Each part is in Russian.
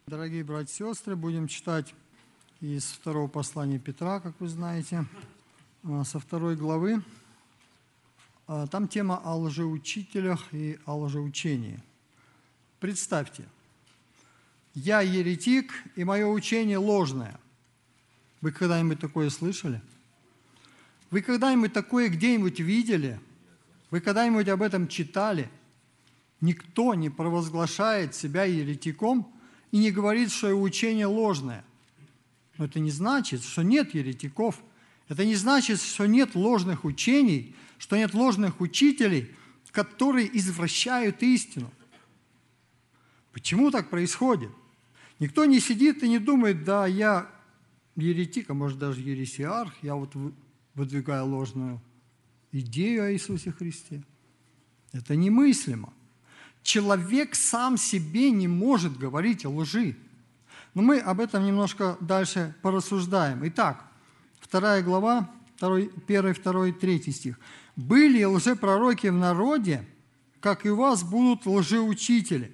Дорогие братья и сестры, будем читать из второго послания Петра, как вы знаете, со 2 главы. Там тема о лжеучителях и о лжеучении. Представьте, я еретик, и мое учение ложное. Вы когда-нибудь такое слышали? Вы когда-нибудь такое где-нибудь видели? Вы когда-нибудь об этом читали? Никто не провозглашает себя еретиком и не говорит, что его учение ложное. Но это не значит, что нет еретиков. Это не значит, что нет ложных учений, что нет ложных учителей, которые извращают истину. Почему так происходит? Никто не сидит и не думает, да, я еретик, а может даже ересиарх, я вот выдвигаю ложную идею о Иисусе Христе. Это немыслимо. Человек сам себе не может говорить о лжи. Но мы об этом немножко дальше порассуждаем. Итак, 2 глава, 1, 2, 3 стих. «Были лжепророки в народе, как и у вас будут лжеучители,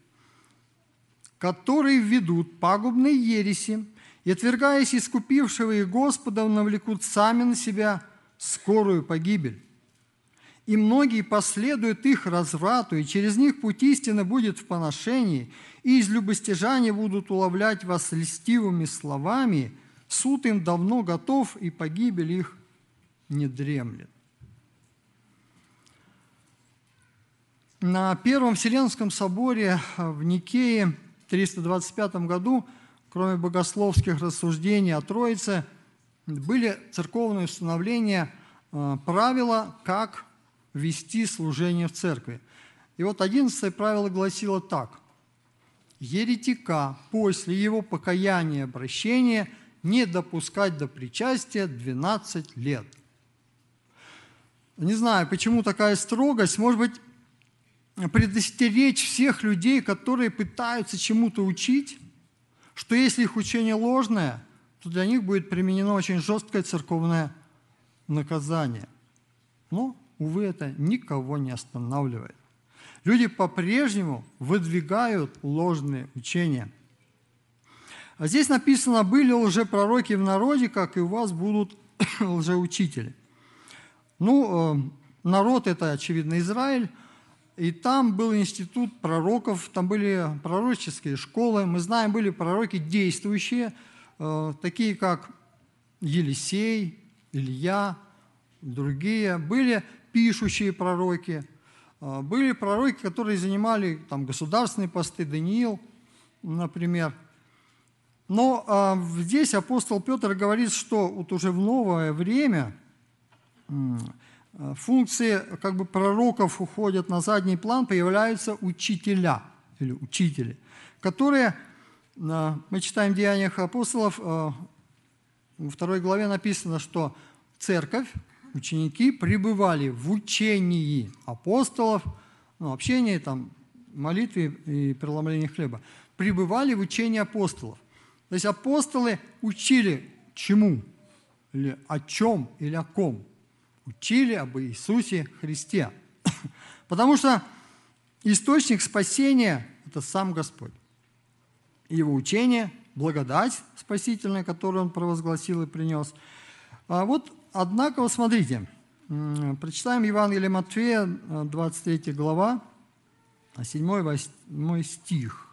которые введут пагубные ереси, и, отвергаясь искупившего их Господа, навлекут сами на себя скорую погибель. И многие последуют их разврату, и через них путь истины будет в поношении, и из любостяжания будут уловлять вас льстивыми словами, суд им давно готов, и погибель их не дремлет». На Первом Вселенском соборе в Никее в 325 году, кроме богословских рассуждений о Троице, были церковные установления, правила, как вести служение в церкви. И вот 11 правило гласило так. «Еретика после его покаяния и обращения не допускать до причастия 12 лет». Не знаю, почему такая строгость. Может быть, предостеречь всех людей, которые пытаются чему-то учить, что если их учение ложное, то для них будет применено очень жесткое церковное наказание. Но, увы, это никого не останавливает. Люди по-прежнему выдвигают ложные учения. А здесь написано: «Были лжепророки в народе, как и у вас будут лжеучители». Народ – это, очевидно, Израиль, и там был институт пророков, там были пророческие школы. Мы знаем, были пророки действующие, такие как Елисей, Илья, другие. Были пишущие пророки, были пророки, которые занимали там государственные посты, Даниил, например. Но здесь апостол Петр говорит, что вот уже в новое время функции пророков уходят на задний план, появляются учителя или учители, которые, мы читаем в Деяниях апостолов, во 2 главе написано, что церковь, ученики пребывали в учении апостолов, общении, молитве и преломлении хлеба, пребывали в учении апостолов. То есть апостолы учили чему? Или о чем, или о ком? Учили об Иисусе Христе. Потому что источник спасения – это сам Господь. Его учение, благодать спасительная, которую Он провозгласил и принес. Однако, смотрите, прочитаем Евангелие Матфея, 23 глава, 7-8 стих.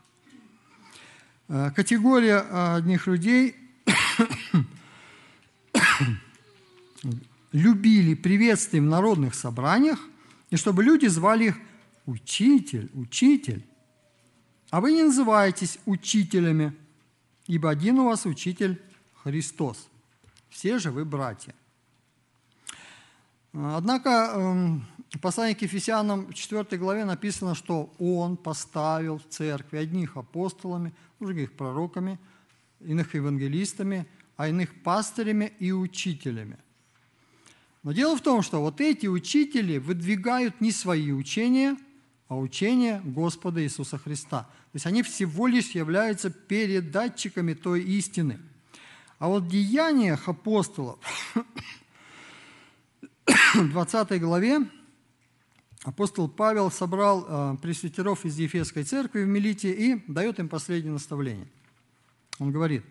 Категория одних людей любили приветствия в народных собраниях, и чтобы люди звали их «учитель, учитель». А вы не называетесь учителями, ибо один у вас учитель Христос. Все же вы братья. Однако в послании к Ефесянам в 4 главе написано, что Он поставил в церкви одних апостолами, других пророками, иных евангелистами, а иных пастырями и учителями. Но дело в том, что вот эти учители выдвигают не свои учения, а учения Господа Иисуса Христа. То есть они всего лишь являются передатчиками той истины. А вот в Деяниях апостолов, в 20 главе, апостол Павел собрал пресвитеров из Ефесской церкви в Милите и дает им последнее наставление. Он говорит: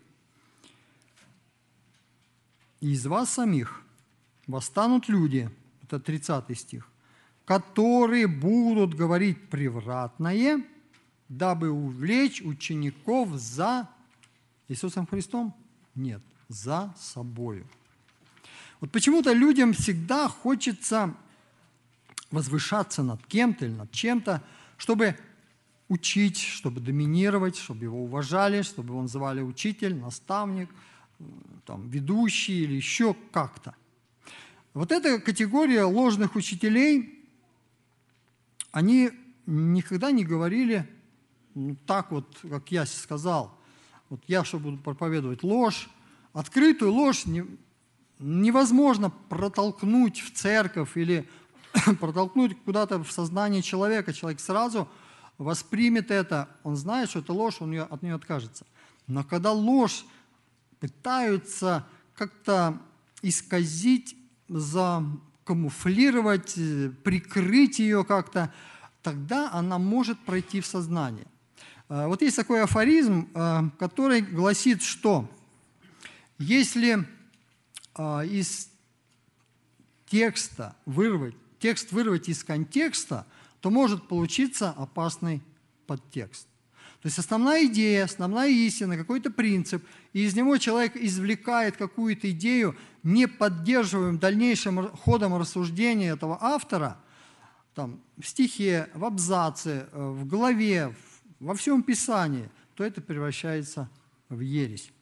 «Из вас самих восстанут люди», это 30 стих, «которые будут говорить превратное, дабы увлечь учеников за Иисусом Христом? Нет, за собою». Вот почему-то людям всегда хочется возвышаться над кем-то или над чем-то, чтобы учить, чтобы доминировать, чтобы его уважали, чтобы его называли учитель, наставник, там, ведущий или еще как-то. Вот эта категория ложных учителей, они никогда не говорили так вот, как я сказал. Вот я что буду проповедовать ложь, открытую ложь невозможно протолкнуть в церковь или протолкнуть куда-то в сознание человека. Человек сразу воспримет это, он знает, что это ложь, он от нее откажется. Но когда ложь пытаются как-то исказить, закамуфлировать, прикрыть ее как-то, тогда она может пройти в сознание. Вот есть такой афоризм, который гласит, что если из текст вырвать из контекста, то может получиться опасный подтекст. То есть основная идея, основная истина, какой-то принцип, и из него человек извлекает какую-то идею, не поддерживаем дальнейшим ходом рассуждения этого автора, там, в стихе, в абзаце, в главе, во всем Писании, то это превращается в ересь.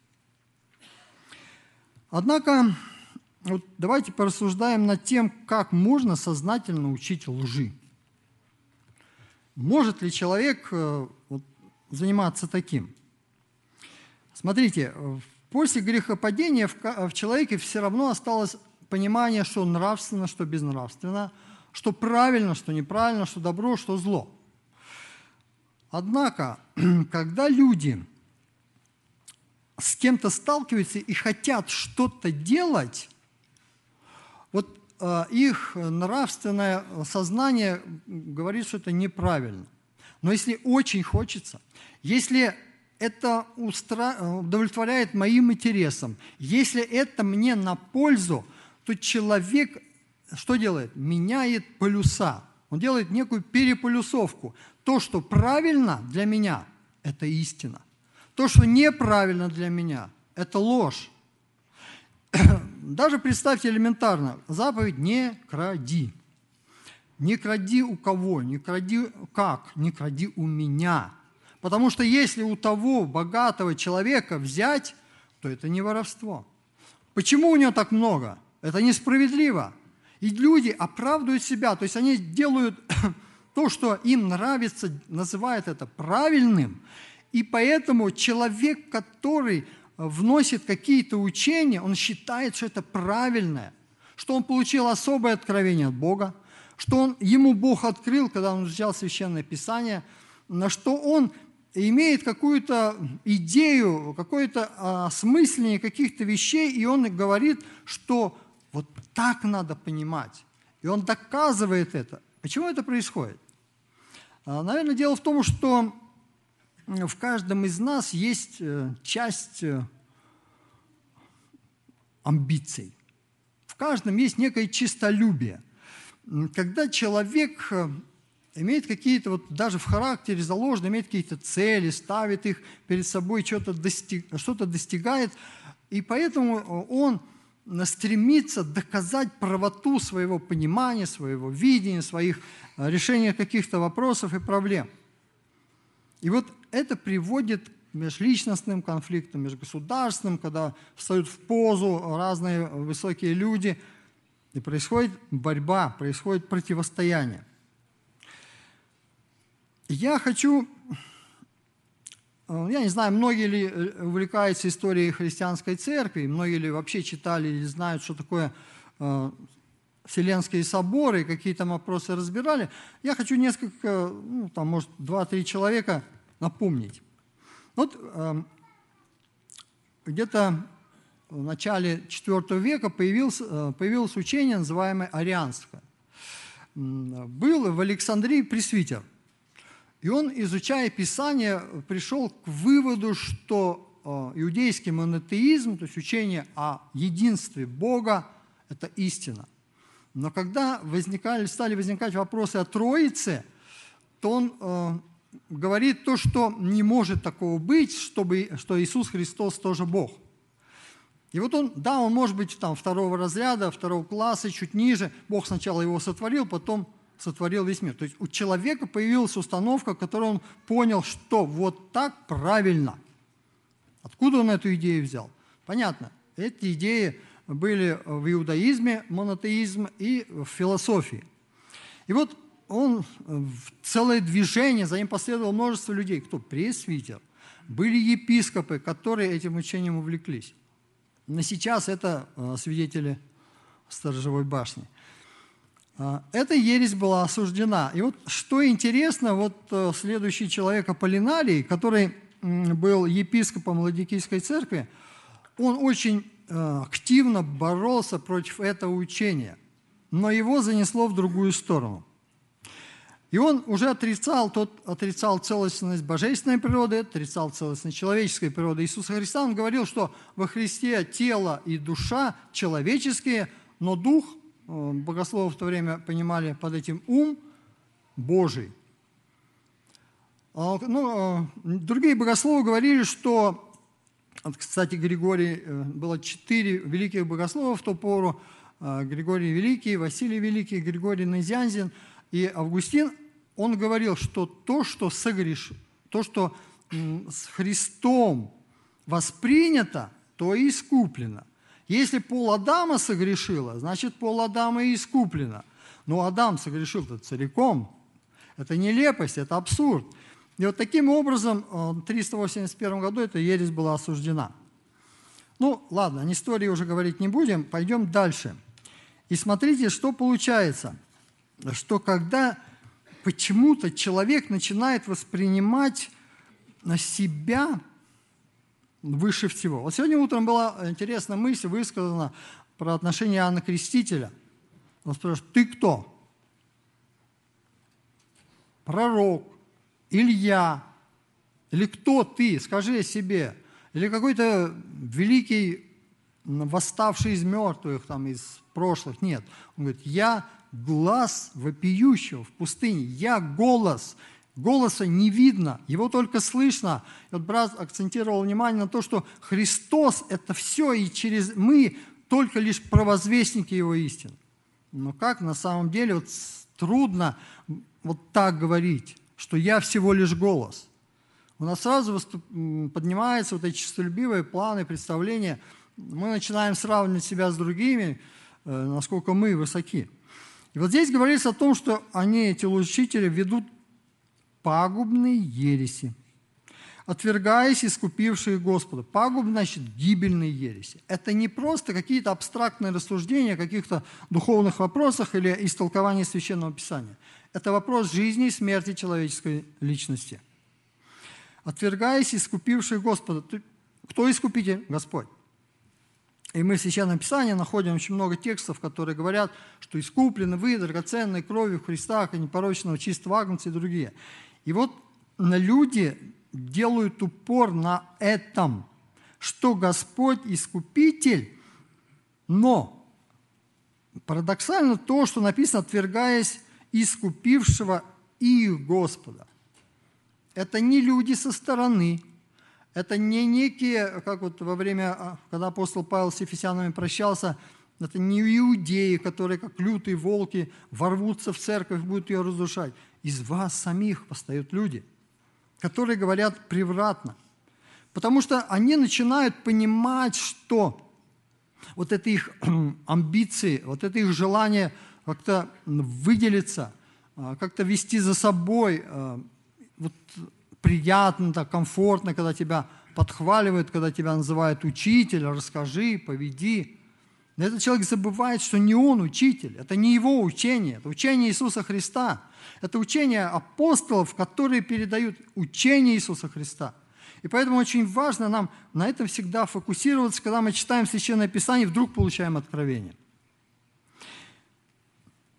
Однако, вот давайте порассуждаем над тем, как можно сознательно учить лжи. Может ли человек заниматься таким? Смотрите, после грехопадения в человеке все равно осталось понимание, что нравственно, что безнравственно, что правильно, что неправильно, что добро, что зло. Однако, когда люди с кем-то сталкиваются и хотят что-то делать, вот их нравственное сознание говорит, что это неправильно. Но если очень хочется, если это удовлетворяет моим интересам, если это мне на пользу, то человек что делает? Меняет полюса. Он делает некую переполюсовку. То, что правильно для меня, это истина. То, что неправильно для меня, это ложь. Даже представьте элементарно, заповедь «не кради». Не кради у кого, не кради как, не кради у меня. Потому что если у того богатого человека взять, то это не воровство. Почему у него так много? Это несправедливо. И люди оправдывают себя, то есть они делают то, что им нравится, называют это правильным. И поэтому человек, который вносит какие-то учения, он считает, что это правильное, что он получил особое откровение от Бога, что ему Бог открыл, когда он взял Священное Писание, на что он имеет какую-то идею, какое-то осмысление каких-то вещей, и он говорит, что вот так надо понимать. И он доказывает это. Почему это происходит? Наверное, дело в том, что в каждом из нас есть часть амбиций. В каждом есть некое честолюбие. Когда человек имеет какие-то, вот даже в характере заложено, имеет какие-то цели, ставит их перед собой, что-то достигает, и поэтому он стремится доказать правоту своего понимания, своего видения, своих решений каких-то вопросов и проблем. И вот это приводит к межличностным конфликтам, межгосударственным, когда встают в позу разные высокие люди, и происходит борьба, происходит противостояние. Я хочу, я не знаю, многие ли увлекаются историей христианской церкви, многие ли вообще читали или знают, что такое Вселенские соборы, какие там вопросы разбирали. Я хочу несколько, может, 2-3 человека напомнить. Вот где-то в начале IV века появилось учение, называемое арианское. был в Александрии пресвитер. И он, изучая Писание, пришел к выводу, что иудейский монотеизм, то есть учение о единстве Бога, это истина. Но когда стали возникать вопросы о Троице, то он говорит то, что не может такого быть, что Иисус Христос тоже Бог. И вот он может быть там второго разряда, второго класса, чуть ниже. Бог сначала его сотворил, потом сотворил весь мир. То есть у человека появилась установка, которую он понял, что вот так правильно. Откуда он эту идею взял? Понятно, эти идеи были в иудаизме, монотеизм, и в философии. И вот он целое движение, за ним последовало множество людей. Кто? Пресвитер. Были епископы, которые этим учением увлеклись. Но сейчас это свидетели Сторожевой башни. Эта ересь была осуждена. И вот что интересно, вот следующий человек Аполлинарий, который был епископом Ладикийской церкви, он очень активно боролся против этого учения, но его занесло в другую сторону. И он уже отрицал целостность божественной природы, отрицал целостность человеческой природы Иисуса Христа. Он говорил, что во Христе тело и душа человеческие, но дух, богословы в то время понимали под этим ум Божий. Другие богословы говорили, что, кстати, было 4 великих богослова в ту пору, Григорий Великий, Василий Великий, Григорий Незианзин и Августин. Он говорил, что то, что с Христом воспринято, то и искуплено. Если пол Адама согрешило, значит, пол Адама и искуплено. Но Адам согрешил-то целиком. Это нелепость, это абсурд. И вот таким образом в 381 году эта ересь была осуждена. Ну, ладно, о истории уже говорить не будем, пойдем дальше. И смотрите, что получается, что когда почему-то человек начинает воспринимать себя выше всего. Вот сегодня утром была интересная мысль высказана про отношение Иоанна Крестителя. Он спрашивает: ты кто? Пророк, Илья, или кто ты? Скажи о себе. Или какой-то великий, восставший из мертвых, там, из прошлых. Нет. Он говорит: я глас вопиющего в пустыне, я голос. Голоса не видно, его только слышно. И вот брат акцентировал внимание на то, что Христос – это все, и мы только лишь провозвестники Его истин. Но как на самом деле вот трудно вот так говорить, что я всего лишь голос. У нас сразу поднимаются вот эти честолюбивые планы, представления. Мы начинаем сравнивать себя с другими, насколько мы высоки. И вот здесь говорится о том, что эти лжеучители, ведут пагубные ереси, отвергаясь искупившие Господа. Пагубные, значит, гибельные ереси. Это не просто какие-то абстрактные рассуждения о каких-то духовных вопросах или истолкования Священного Писания. Это вопрос жизни и смерти человеческой личности. Отвергаясь искупившие Господа. Кто искупитель? Господь. И мы в Священном Писании находим очень много текстов, которые говорят, что искуплены вы драгоценной кровью Христа, как непорочного чистого агнца и другие. И вот люди делают упор на этом, что Господь искупитель, но парадоксально то, что написано, отвергаясь искупившего их Господа. Это не люди со стороны, это не некие, как вот во время, когда апостол Павел с ефесянами прощался, это не иудеи, которые, как лютые волки, ворвутся в церковь, будут ее разрушать. Из вас самих восстают люди, которые говорят превратно. Потому что они начинают понимать, что вот это их амбиции, вот это их желание как-то выделиться, как-то вести за собой, вот приятно, так, комфортно, когда тебя подхваливают, когда тебя называют учитель, расскажи, поведи. Но этот человек забывает, что не он учитель, это не его учение, это учение Иисуса Христа. Это учение апостолов, которые передают учение Иисуса Христа. И поэтому очень важно нам на этом всегда фокусироваться, когда мы читаем Священное Писание, вдруг получаем откровение.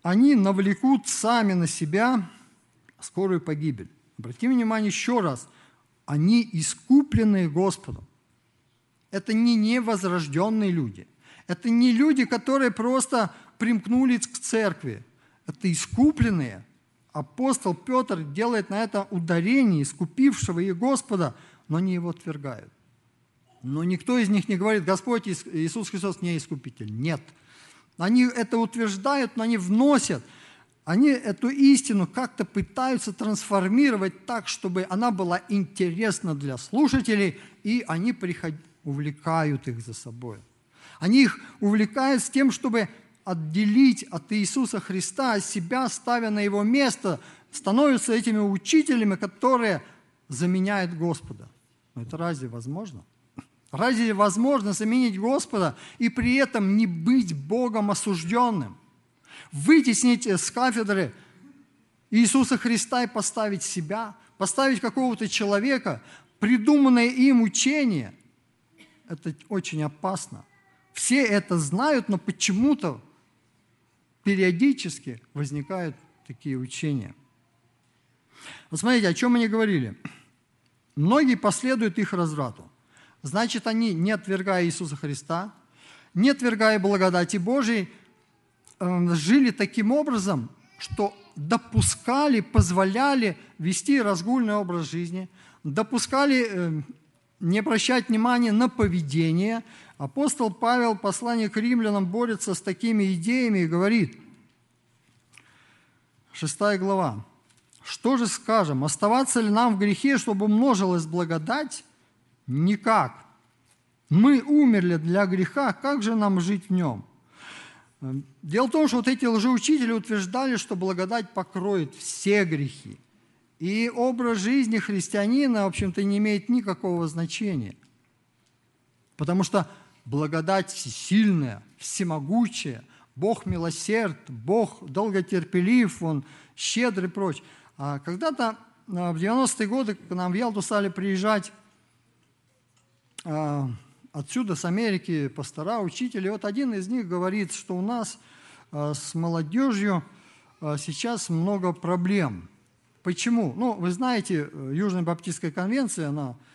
они навлекут сами на себя скорую погибель. Обратим внимание еще раз. Они искупленные Господом. Это не невозрожденные люди. Это не люди, которые просто примкнули к церкви. Это искупленные. Апостол Петр делает на это ударение искупившего их Господа, но они его отвергают. Но никто из них не говорит: Господь Иисус Христос не искупитель. Нет. Они это утверждают, но они вносят. Они эту истину как-то пытаются трансформировать так, чтобы она была интересна для слушателей, и они увлекают их за собой. Они их увлекают с тем, чтобы отделить от Иисуса Христа, себя ставя на Его место, становятся этими учителями, которые заменяют Господа. Но это разве возможно? Разве возможно заменить Господа и при этом не быть Богом осужденным? Вытеснить с кафедры Иисуса Христа и поставить себя, поставить какого-то человека, придуманное им учение. Это очень опасно. Все это знают, но почему-то периодически возникают такие учения. Вот смотрите, о чем они говорили. Многие последуют их разврату. Значит, они, не отвергая Иисуса Христа, не отвергая благодати Божией, жили таким образом, что допускали, позволяли вести разгульный образ жизни, допускали не обращать внимания на поведение. Апостол Павел в послании к римлянам борется с такими идеями и говорит, 6 глава, «Что же скажем? Оставаться ли нам в грехе, чтобы умножилась благодать? Никак. Мы умерли для греха, как же нам жить в нем?» Дело в том, что вот эти лжеучители утверждали, что благодать покроет все грехи. И образ жизни христианина, в общем-то, не имеет никакого значения. Потому что благодать всесильная, всемогучая, Бог милосерд, Бог долготерпелив, Он щедрый и прочее. А когда-то в 90-е годы к нам в Ялту стали приезжать отсюда, с Америки, пастора, учители. Вот один из них говорит, что у нас с молодежью сейчас много проблем. Почему? Ну, вы знаете, Южная Баптистская конвенция,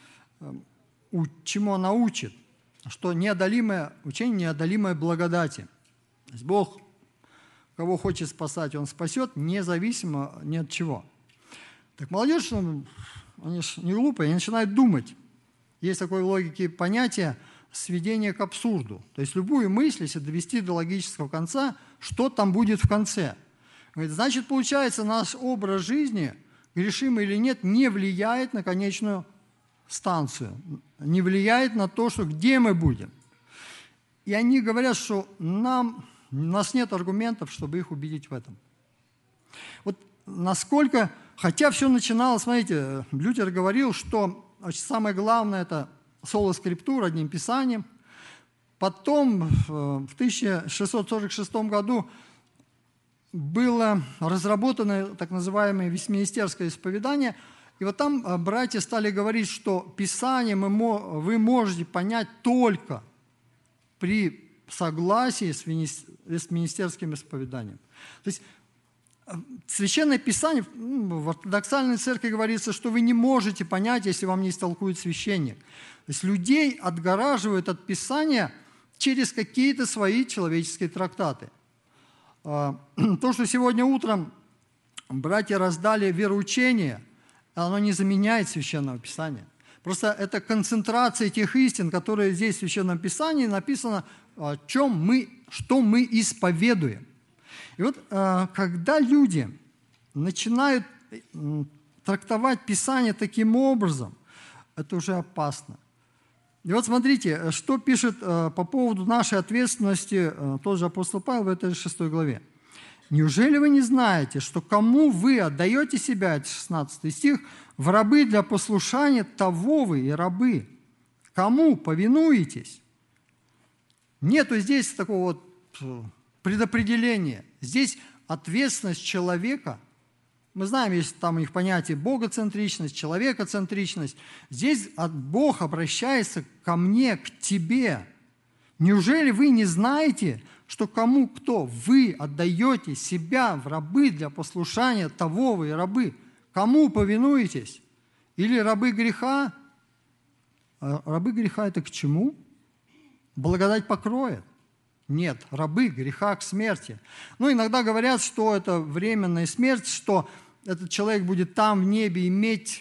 чему она учит? Что неодолимое учение, неодолимое благодати. То есть Бог, кого хочет спасать, Он спасет, независимо ни от чего. Так молодежь, они же не глупые, они начинают думать. Есть такое в логике понятие сведения к абсурду. То есть любую мысль, если довести до логического конца, что там будет в конце? Говорит, значит, получается, наш образ жизни, грешимый или нет, не влияет на конечную станцию, не влияет на то, что где мы будем. И они говорят, что у нас нет аргументов, чтобы их убедить в этом. Вот насколько, хотя все начиналось, смотрите, Лютер говорил, что самое главное – это соло скриптура, одним писанием. Потом, в 1646 году, было разработано так называемое вестминстерское исповедание. И вот там братья стали говорить, что Писание вы можете понять только при согласии с вестминстерским исповеданием. То есть Священное Писание, в ортодоксальной церкви говорится, что вы не можете понять, если вам не истолкует священник. То есть людей отгораживают от Писания через какие-то свои человеческие трактаты. То, что сегодня утром братья раздали вероучение, оно не заменяет Священного Писания. Просто это концентрация тех истин, которые здесь в Священном Писании написано, что мы исповедуем. И вот когда люди начинают трактовать Писание таким образом, это уже опасно. И вот смотрите, что пишет по поводу нашей ответственности тот же апостол Павел в этой 6 главе. «Неужели вы не знаете, что кому вы отдаете себя, это 16 стих, в рабы для послушания, того вы и рабы? Кому повинуетесь?» Нету здесь такого вот предопределения. Здесь ответственность человека. Мы знаем, есть там у них понятие богоцентричность, человекоцентричность. Здесь Бог обращается ко мне, к тебе. Неужели вы не знаете, что кому кто вы отдаете себя в рабы для послушания, того вы и рабы. Кому повинуетесь? Или рабы греха? А рабы греха – это к чему? Благодать покроет. Нет, рабы греха к смерти. Иногда говорят, что это временная смерть, что этот человек будет там, в небе, иметь,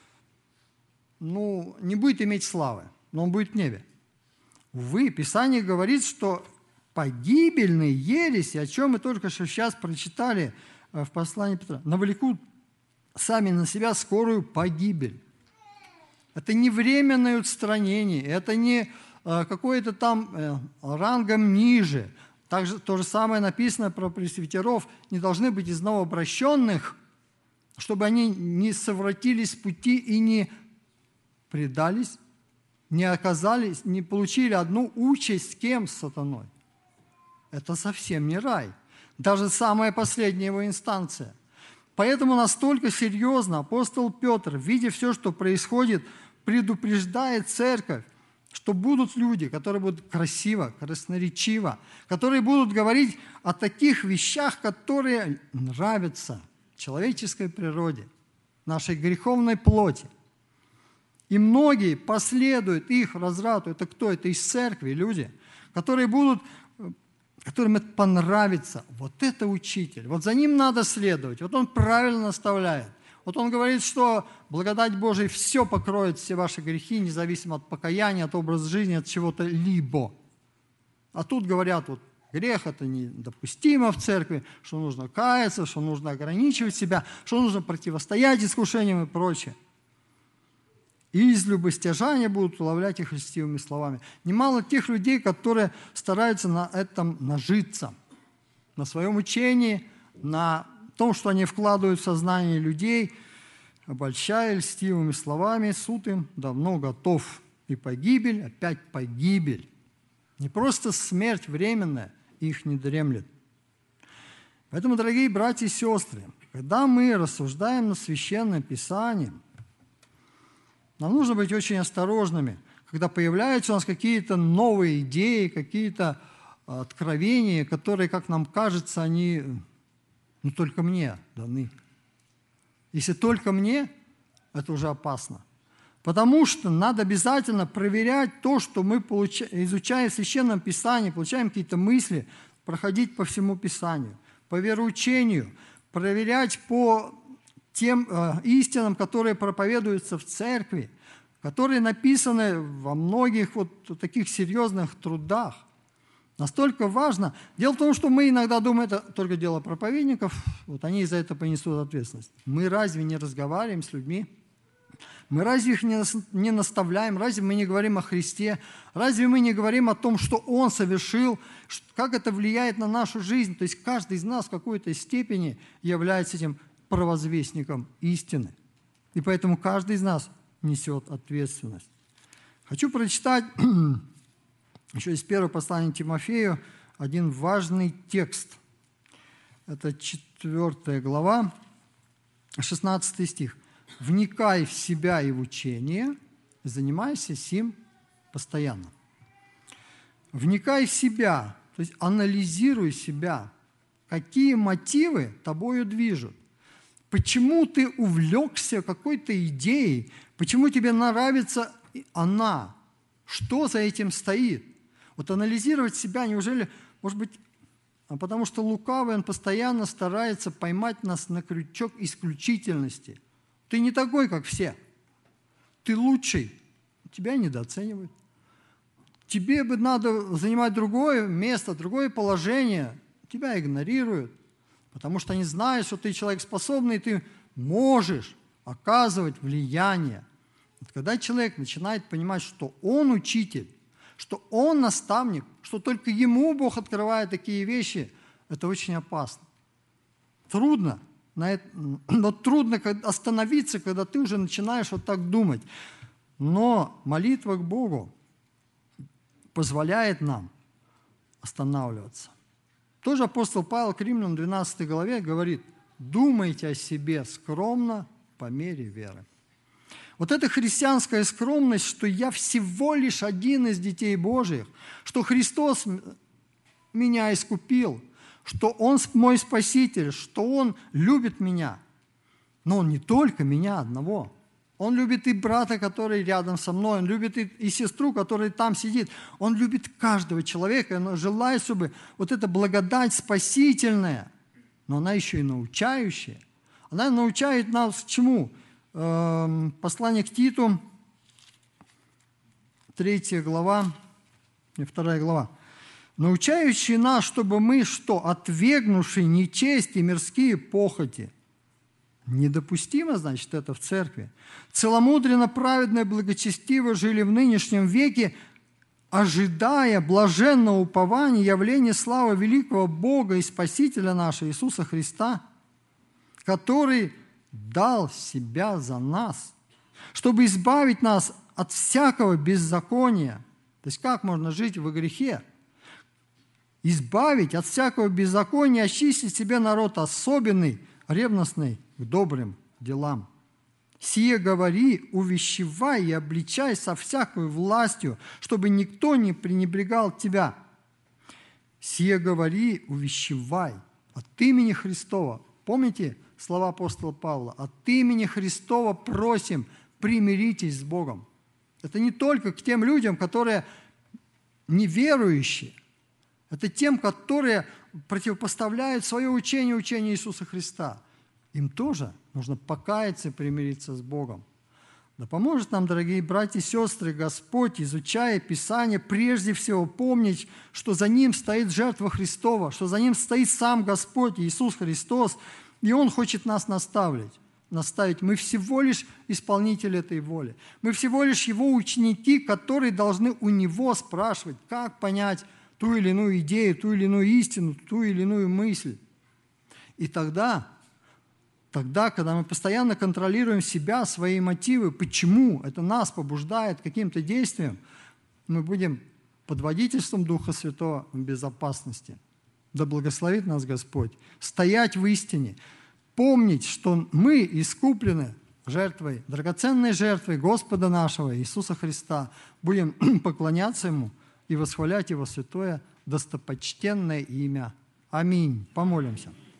не будет иметь славы, но он будет в небе. Увы, Писание говорит, что погибельные ереси, о чем мы только что сейчас прочитали в послании Петра, навлекут сами на себя скорую погибель. Это не временное устранение, это не какое-то там рангом ниже. Также то же самое написано про пресвитеров. Не должны быть из новообращенных, чтобы они не совратились с пути и не предались, не оказались, не получили одну участь с кем? С сатаной. Это совсем не рай. Даже самая последняя его инстанция. Поэтому настолько серьезно апостол Петр, видя все, что происходит, предупреждает церковь, что будут люди, которые будут красиво, красноречиво, которые будут говорить о таких вещах, которые нравятся человеческой природе, нашей греховной плоти. И многие последуют их разврату. Это кто? Это из церкви люди, которым это понравится. Вот это учитель. Вот за ним надо следовать. Вот он правильно наставляет. Вот он говорит, что благодать Божия все покроет, все ваши грехи, независимо от покаяния, от образа жизни, от чего-то либо. А тут говорят, вот грех это недопустимо в церкви, что нужно каяться, что нужно ограничивать себя, что нужно противостоять искушениям и прочее. И из любостяжания будут уловлять их льстивыми словами. Немало тех людей, которые стараются на этом нажиться, на своем учении, на том, что они вкладывают в сознание людей, обольщая льстивыми словами, суд им давно готов. И погибель, опять погибель. Не просто смерть временная, их не дремлет. Поэтому, дорогие братья и сестры, когда мы рассуждаем над Священным Писанием, нам нужно быть очень осторожными, когда появляются у нас какие-то новые идеи, какие-то откровения, которые, как нам кажется, они только мне даны. Если только мне, это уже опасно. Потому что надо обязательно проверять то, что мы изучая в Священном Писании, получаем какие-то мысли, проходить по всему Писанию, по вероучению, проверять по тем истинам, которые проповедуются в церкви, которые написаны во многих таких серьезных трудах. Настолько важно. Дело в том, что мы иногда думаем, это только дело проповедников, они за это понесут ответственность. Мы разве не разговариваем с людьми? Мы разве их не наставляем? Разве мы не говорим о Христе? Разве мы не говорим о том, что Он совершил, как это влияет на нашу жизнь? То есть каждый из нас в какой-то степени является этим провозвестником истины. И поэтому каждый из нас несет ответственность. Хочу прочитать еще из первого послания Тимофею один важный текст. Это 4 глава, 16 стих. «Вникай в себя и в учение, и занимайся сим постоянно». Вникай в себя, то есть анализируй себя. Какие мотивы тобою движут? Почему ты увлекся какой-то идеей? Почему тебе нравится она? Что за этим стоит? Анализировать себя, неужели, может быть, потому что лукавый, он постоянно старается поймать нас на крючок исключительности. Ты не такой, как все. Ты лучший. Тебя недооценивают. Тебе бы надо занимать другое место, другое положение. Тебя игнорируют, потому что они знают, что ты человек способный, и ты можешь оказывать влияние. Когда человек начинает понимать, что он учитель, что он наставник, что только ему Бог открывает такие вещи, это очень опасно. Трудно, но трудно остановиться, когда ты уже начинаешь так думать. Но молитва к Богу позволяет нам останавливаться. Тоже апостол Павел к Римлянам 12 главе говорит: «Думайте о себе скромно по мере веры». Эта христианская скромность, что я всего лишь один из детей Божьих, что Христос меня искупил, что Он мой Спаситель, что Он любит меня. Но Он не только меня одного. Он любит и брата, который рядом со мной, Он любит и сестру, которая там сидит. Он любит каждого человека, Он желает, чтобы вот эта благодать спасительная, но она еще и научающая. Она научает нас чему? Послание к Титу, 3 глава, 2 глава. Научающий нас, чтобы мы что? Отвергнувшие нечесть и мирские похоти. Недопустимо, значит, это в церкви. Целомудренно, праведно и благочестиво жили в нынешнем веке, ожидая блаженного упования явления славы великого Бога и Спасителя нашего Иисуса Христа, который дал себя за нас, чтобы избавить нас от всякого беззакония. То есть как можно жить во грехе? Избавить от всякого беззакония, очистить себе народ особенный, ревностный к добрым делам. Сие говори, увещевай и обличай со всякой властью, чтобы никто не пренебрегал тебя. Сие говори, увещевай от имени Христова. Помните слова апостола Павла? От имени Христова просим, примиритесь с Богом. Это не только к тем людям, которые неверующие. Это тем, которые противопоставляют свое учение учению Иисуса Христа. Им тоже нужно покаяться и примириться с Богом. Да поможет нам, дорогие братья и сестры, Господь, изучая Писание, прежде всего помнить, что за ним стоит жертва Христова, что за ним стоит сам Господь Иисус Христос, и Он хочет нас наставить. Мы всего лишь исполнители этой воли. Мы всего лишь Его ученики, которые должны у Него спрашивать, как понять ту или иную идею, ту или иную истину, ту или иную мысль. И тогда, когда мы постоянно контролируем себя, свои мотивы, почему это нас побуждает к каким-то действиям, мы будем под водительством Духа Святого в безопасности. Да благословит нас Господь. Стоять в истине, помнить, что мы искуплены жертвой, драгоценной жертвой Господа нашего Иисуса Христа. Будем поклоняться Ему и восхвалять Его святое, достопочтенное имя. Аминь. Помолимся.